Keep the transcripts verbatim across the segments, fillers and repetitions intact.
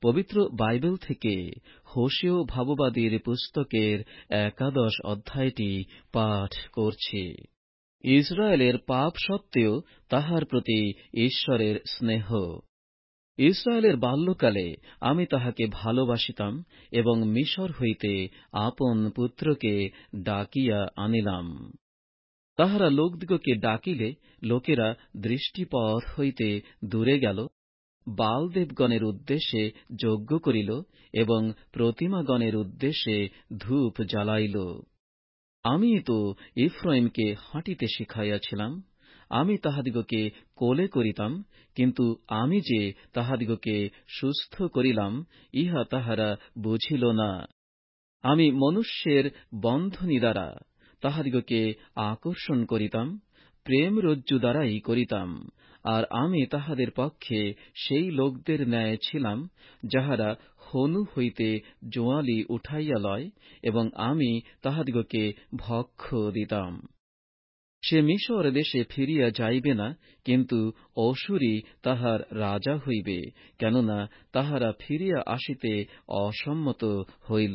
পবিত্র বাইবেল থেকে হোশেয় ভাববাদীর পুস্তকের একাদশ অধ্যায়টি পাঠ করছি। ইসরায়েলের পাপ সত্ত্বেও তাহার প্রতি ঈশ্বরের স্নেহ। ইসরায়েলের বাল্যকালে আমি তাহাকে ভালোবাসিতাম এবং মিশর হইতে আপন পুত্রকে ডাকিয়া আনিলাম। তাহারা লোকদিগকে ডাকিলে লোকেরা দৃষ্টিপথ হইতে দূরে গেল, বালদেবগণের উদ্দেশ্যে যজ্ঞ করিল এবং প্রতিমাগণের উদ্দেশ্যে ধূপ জ্বালাইল। আমি তো ইফ্রাইমকে হাঁটিতে শিখাইয়াছিলাম, আমি তাহাদিগকে কোলে করিতাম, কিন্তু আমি যে তাহাদিগকে সুস্থ করিলাম, ইহা তাহারা বুঝিল না। আমি মনুষ্যের বন্ধনী দ্বারা তাহাদিগকে আকর্ষণ করিতাম, প্রেম রজ্জু দ্বারাই করিতাম, আর আমি তাহাদের পক্ষে সেই লোকদের ন্যায় ছিলাম, যাহারা হনু হইতে জোয়ালি উঠাইয়া লয়, এবং আমি তাহাদিগকে ভক্ষ দিতাম। সে মিশর দেশে ফিরিয়া যাইবে না, কিন্তু অসুরই তাহার রাজা হইবে, কেননা তাহারা ফিরিয়া আসিতে অসম্মত হইল।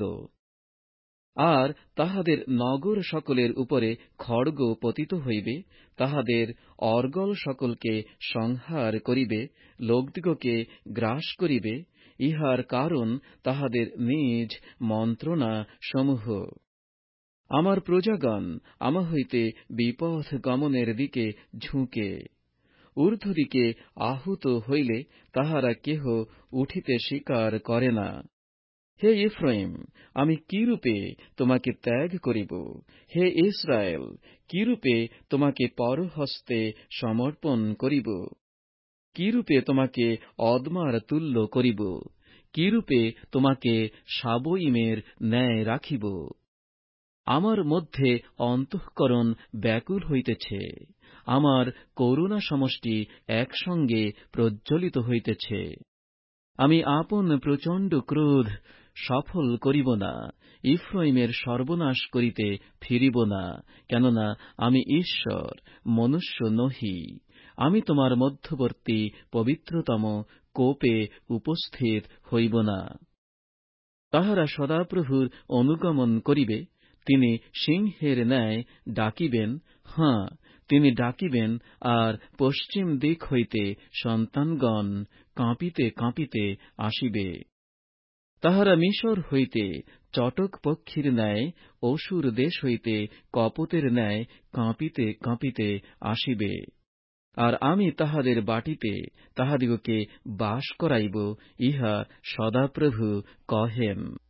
আর তাহাদের নগর সকলের উপরে খড়গ পতিত হইবে, তাহাদের অর্গল সকলকে সংহার করিবে, লোকদিগকে গ্রাস করিবে, ইহার কারণ তাহাদের নিজ মন্ত্রণা সমূহ। আমার প্রজাগণ আমা হইতে বিপথ গমনের দিকে ঝুঁকে, ঊর্ধ্বদিকে আহুত হইলে তাহারা কেহ উঠিতে স্বীকার করে না। হে ইফ্রাইম, আমি কিরূপে তোমাকে ত্যাগ করিব? হে ইসরায়েল, কিরূপে তোমাকে পরহস্তে সমর্পণ করিব? কিরূপে তোমাকে অদমার তুল্য করিব? কিরূপে তোমাকে সাবয়ীমের ন্যায় রাখিব? আমার মধ্যে অন্তঃকরণ ব্যাকুল হইতেছে, আমার করুণা সমষ্টি একসঙ্গে প্রজ্বলিত হইতেছে। আমি আপন প্রচণ্ড ক্রোধ সফল করিব না, ইফ্রাইমের সর্বনাশ করিতে ফিরিব না, কেননা আমি ঈশ্বর, মনুষ্য নহি। আমি তোমার মধ্যবর্তী পবিত্রতম কোপে উপস্থিত হইব না। তাহারা সদাপ্রভুর অনুগমন করিবে, তিনি সিংহের ন্যায় ডাকিবেন, হাঁ, তিনি ডাকিবেন, আর পশ্চিম দিক হইতে সন্তানগণ কাঁপিতে কাঁপিতে আসিবে। তাহারা মিশর হইতে চটক পক্ষীর ন্যায়, অসুর দেশ হইতে কপোতের ন্যায় কাঁপিতে কাঁপিতে আসিবে। আর আমি তাহাদের বাটিতে তাহাদিগকে বাস করাইব, ইহা সদাপ্রভু কহেন।